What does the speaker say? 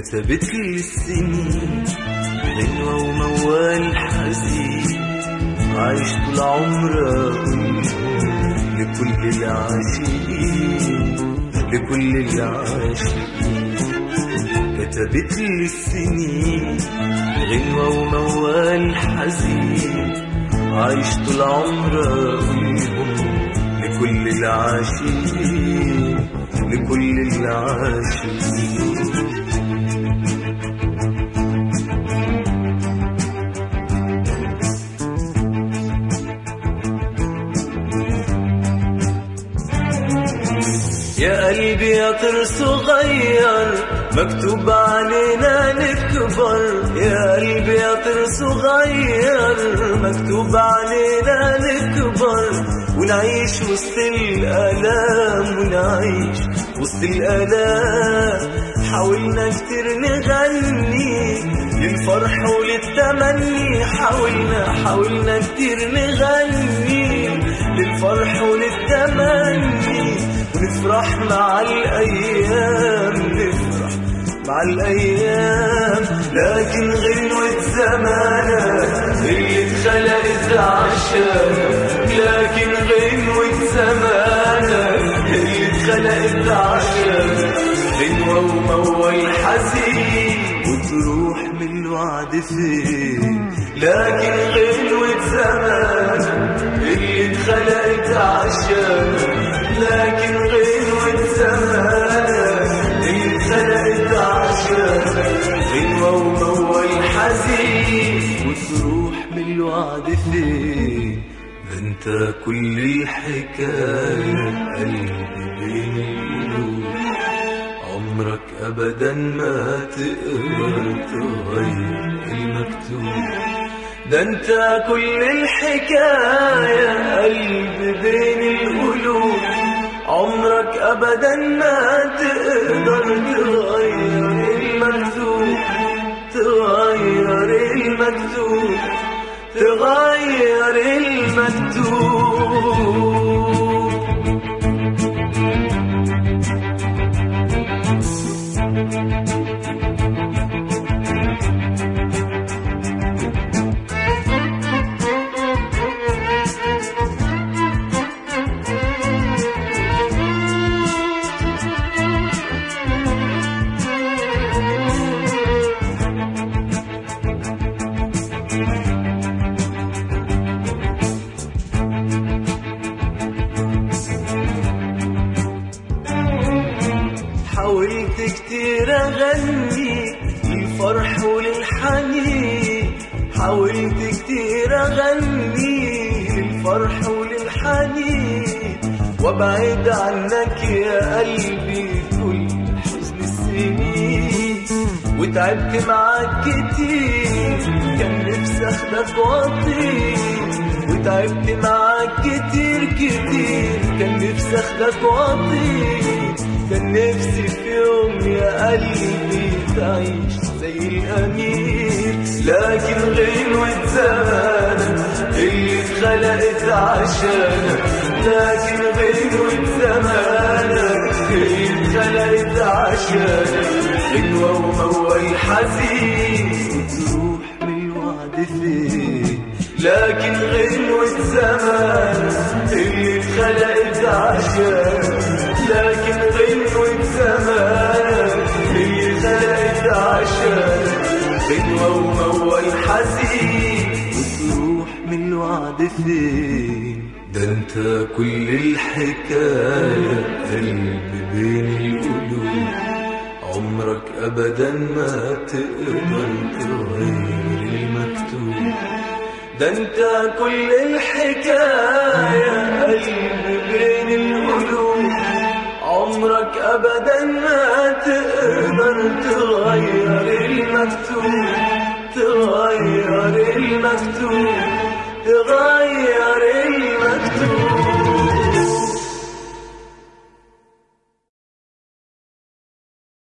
كتبت لي السنين غنوة وموال حزين، عايش طول عمري أقولهم لكل العاشقين، لكل العاشقين. كتبت لي السنين غنوة وموال حزين، عايش طول عمري أقولهم لكل العاشقين، لكل العاشقين. يا قلبي يا طير صغير مكتوب علينا نكبر، يا قلبي يا طير صغير مكتوب علينا نكبر، ونعيش وسط الآلام، ونعيش وسط الآلام. حاولنا كتير نغني للفرح وللتمني، حاولنا كتير نغني للفرح وللتمني، ونفرح مع الأيام، نفرح مع الأيام. لكن غنوة زمانك اللي اتخلقت عشانك، لكن غنوة زمانك اللي اتخلقت عشانك، غنوة وموال حزين وتروح من الوعد فين. لكن غنوة زمانك اللي اتخلقت عشانك، لكن غنوة زمانك اللي اتخلقت عشانك، غنوة وموال حزين وتروح من الوعد فين. ده انت كل الحكاية قلبي بين القلوب، عمرك أبدا ما تقدر تغير المكتوب. ده انت كل الحكاية قلبي بين القلوب، عمرك أبدا ما تقدر تغير المكتوب، تغير المكتوب، تغير المكتوب. حاولت كتير أغني للفرح وللحنين، حاولت كتير أغني للفرح وللحنين، وابعد عنك يا قلبي كل حزن السنين. وتعبت معاك كتير كان نفسي أخدك وأطير، وتعبت معاك كتير كتير كان نفسي أخدك وأطير. كان نفسي في يوم يا قلبي تعيش زي الأمير، لكن غنوة زمانك اللي اتخلقت عشانك، لكن غنوة زمانك اللي اتخلقت عشانك، غنوة وموال حزين وتروح من الوعد فين. لكن غنوة زمانك اللي اتخلقت عشانك، لكن غنوة زمانك اللي اتخلقت عشانك، غنوة وموال حزين وتروح من الوعد فين. ده انت كل الحكاية قلبي بين القلوب، عمرك أبدا ما تقدر تغير المكتوب. ده انت كل الحكاية قلبي بين القلوب، عمرك أبدا ما تقدر تغير المكتوب، تغير المكتوب، تغير المكتوب.